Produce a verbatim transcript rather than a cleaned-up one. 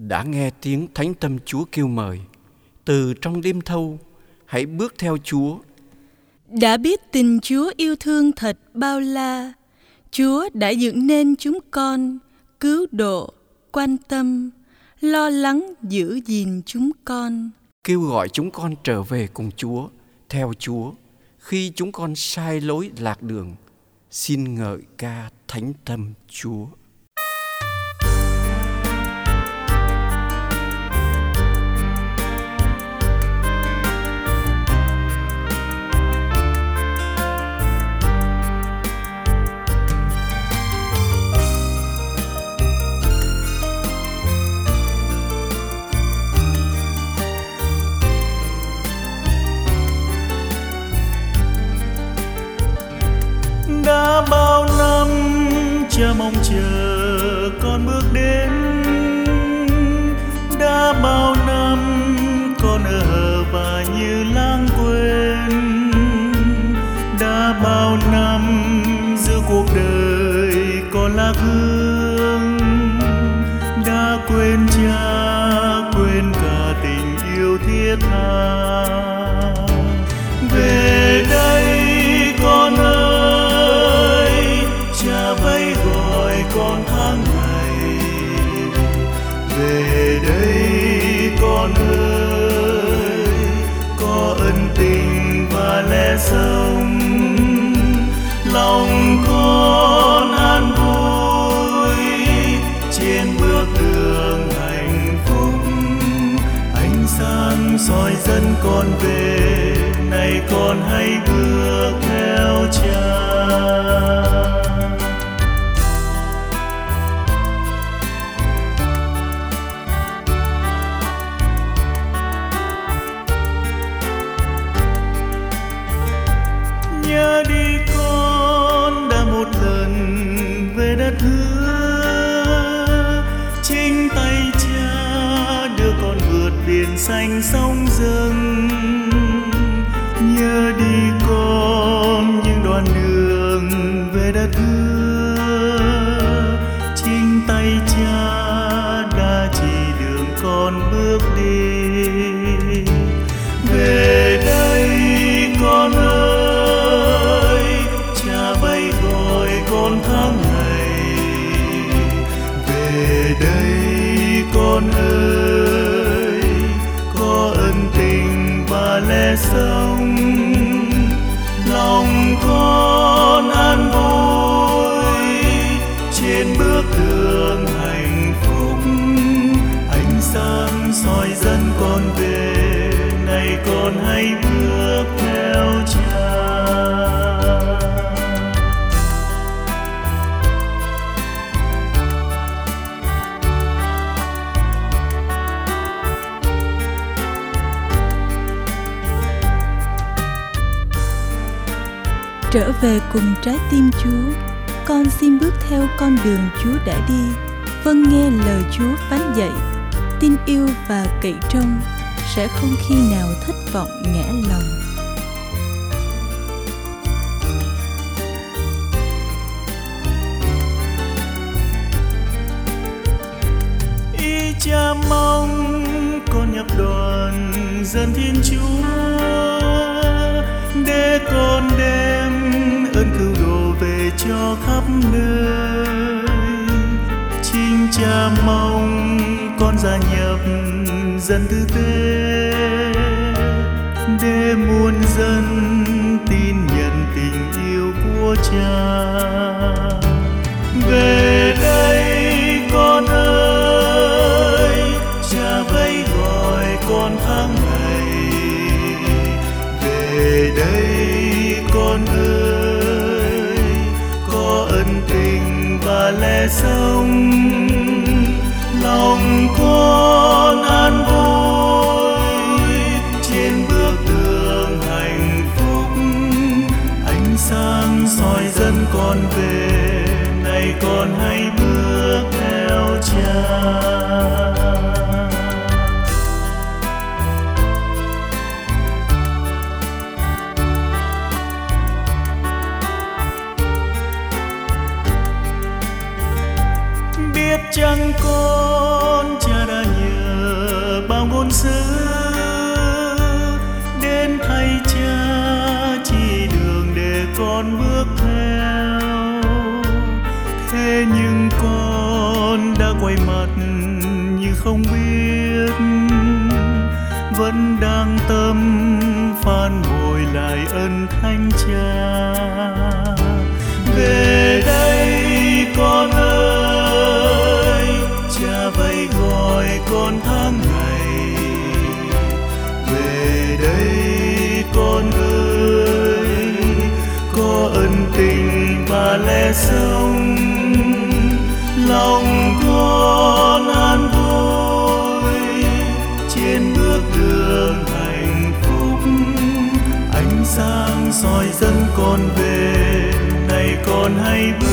Đã nghe tiếng thánh tâm Chúa kêu mời, từ trong đêm thâu, hãy bước theo Chúa. Đã biết tình Chúa yêu thương thật bao la, Chúa đã dựng nên chúng con, cứu độ, quan tâm, lo lắng giữ gìn chúng con. Kêu gọi chúng con trở về cùng Chúa, theo Chúa, khi chúng con sai lối lạc đường. Xin ngợi ca thánh tâm Chúa. Đã bao năm cha mong chờ con bước đến, đã bao năm con ở hờ và như lãng quên, đã bao năm giữa cuộc đời con lạc hương, đã quên cha quên cả tình yêu thiết tha. Về đây con ơi, cha vẫy gọi con tháng ngày. Về đây con ơi, có ân tình và lẽ sống, lòng con an vui trên bước đường hạnh phúc. Ánh sáng soi dẫn con về, này con hãy bước theo cha. Nhớ đi con đã một lần về đất hứa, chính tay cha đưa con vượt biển xanh sóng dâng. Nhớ đi con những đoạn đường về đất hứa, chính tay cha đã chỉ đường con bước đi. Về đây con ơi, cha vẫy gọi con tháng ngày. Về đây con ơi, có ân tình và lẽ sống, lòng con an vui trên bước đường hạnh phúc. Ánh sáng soi dẫn con về, này con hãy bước theo cha. Trở về cùng trái tim Chúa, con xin bước theo con đường Chúa đã đi, vâng nghe lời Chúa phán dạy, tin yêu và cậy trông, sẽ không khi nào thất vọng ngã lòng. Ý cha mong con nhập đoàn dân Thiên Chúa, để con đem ơn cứu độ về cho khắp nơi. Chính cha mong con gia nhập dân tư tế, để muôn dân tin nhận tình yêu của cha. Về đây con ơi, cha vẫy gọi con tháng ngày. Về đây con ơi, có ân tình và lẽ sống, lòng con an vui trên bước đường hạnh phúc. Ánh sáng soi dẫn con về, này con hãy bước không biết, vẫn đang tâm phản bội lại ân thánh Cha. Về đây con ơi, Cha vẫy gọi con tháng ngày. Về đây con ơi, có ân tình và lẽ sống, lòng con an vui trên bước đường hạnh phúc. Ánh sáng soi dẫn con về, này con hãy bước